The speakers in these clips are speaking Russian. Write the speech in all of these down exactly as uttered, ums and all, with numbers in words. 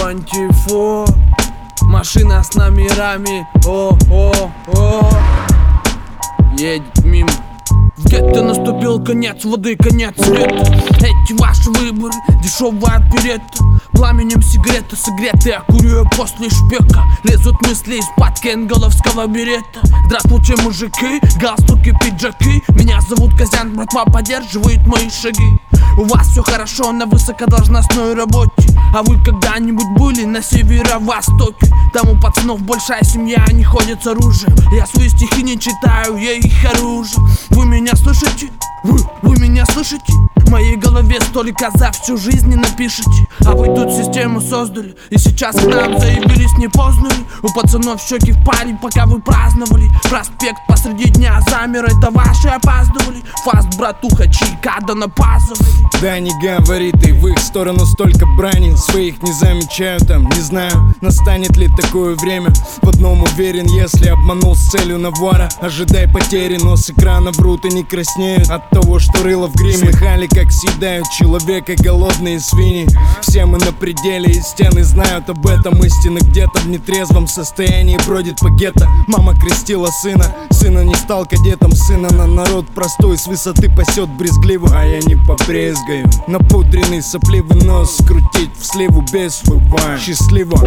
Антифо, машина с номерами, о-о-о, едет мимо. В гетто наступил конец воды, конец света. Эти ваши выборы, дешевая оперетта. Пламенем сигарета согретая, я курю я после шпека. Лезут мысли из-под кенголовского берета. Здравствуйте, мужики, галстуки, пиджаки. Меня зовут Козян, братва поддерживает мои шаги. У вас все хорошо на высокодолжностной работе. А вы когда-нибудь были на северо-востоке? Там у пацанов большая семья, они ходят с оружием. Я свои стихи не читаю, я их оружие. Вы меня слышите? Вы, вы меня слышите? В моей голове столько за всю жизнь не напишите. А вы тут систему создали, и сейчас к нам заявились, не поздно ли? У пацанов щеки в паре, пока вы праздновали. Проспект посреди дня замер, это ваши опаздывали. Фаст, братуха, чайка, да напазывали. Да не говори ты, в их сторону столько брани. Своих не замечаю там, не знаю, настанет ли такое время. В одном уверен, если обманул с целью на вора, ожидай потери, но с экрана врут и не краснеют от того, что рыло в гриме. Слыхали, как съедают человека голодные свиньи. Все мы на пределе, и стены знают об этом. Истина где-то в нетрезвом состоянии бродит по гетто. Мама крестила сына, сына не стал кадетом. Сына на народ простой с высоты пасет брезгливо. А я не побрезгаю напудренный сопливый нос скрутить в сливу без вывая. Счастливо.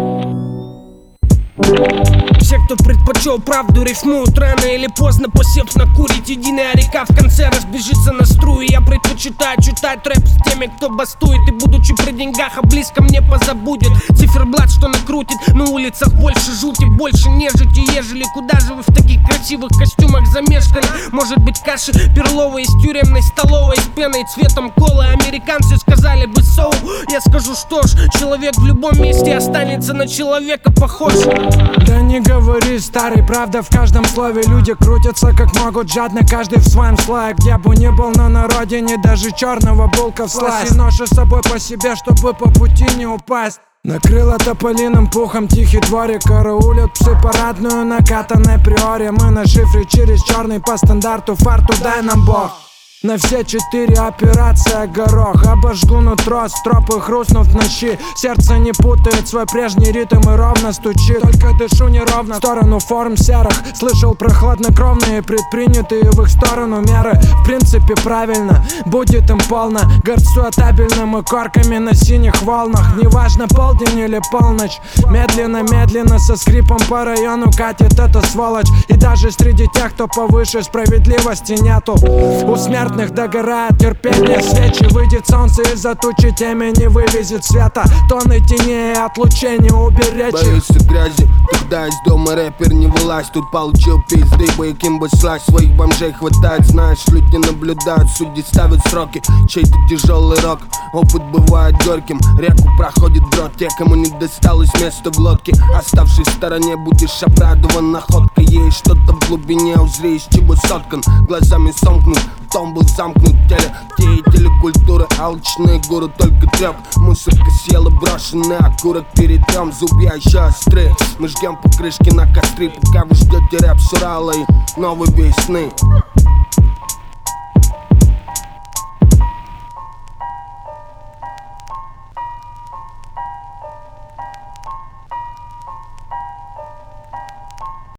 Все, кто предпочел правду, рифмуют рано или поздно, посев накурить. Единая река в конце разбежится на струи. Я предпочитаю читать рэп с теми, кто бастует. И будучи при деньгах, а близко мне позабудет. Циферблат, что накрутит, на улицах больше жути, больше нежити, ежели. Куда же вы в таких красивых костюмах замешкали? Может быть, каши перловой из тюремной столовой, с пеной цветом колы. Американцы сказали бы соу. Я скажу, что ж, человек в любом месте останется на человека похож. Да не говори, старый, правда в каждом слове. Люди крутятся как могут, жадно каждый в своем слое. Где бы ни был, но на родине даже черного булка в сласть. Ношу с собой по себе, чтобы по пути не упасть. Накрыло тополиным пухом тихий дворик. Караулят псы парадную накатанной приоре. Мы на шифре через черный по стандарту фарту, дай нам бог. На все четыре операция горох. Обожгу нутро, стропы хрустнут в ночи. Сердце не путает свой прежний ритм и ровно стучит. Только дышу неровно в сторону форм серых. Слышал про хладнокровные предпринятые в их сторону меры. В принципе правильно, будет им полно. Горцу табельным и корками на синих волнах. Неважно полдень или полночь. Медленно-медленно со скрипом по району катит эта сволочь. И даже среди тех, кто повыше, справедливости нету. У смерти догорает терпение свечи. Выйдет солнце из-за тучи, темя не вывезет света. Тонны теней от лучения уберечь. Боюсь грязи, когда из дома рэпер не вылазь. Тут получил пизды, бояким бы слазь. Своих бомжей хватает, знаешь, люди наблюдают. Судьи ставят сроки, чей-то тяжелый рок. Опыт бывает горьким, реку проходит брод. Те, кому не досталось места в лодке, оставшись в стороне, будешь обрадован находкой. Есть что-то в глубине, узри из чего соткан. Глазами сомкнут, том был замкнут в теле. Деятели культуры, алчные гуру, только трёп. Мусорка съела брошенный окурок, перетрём. Зубья еще острые, мы жгем покрышки на костре. Пока вы ждете рэп с Урала и новой весны.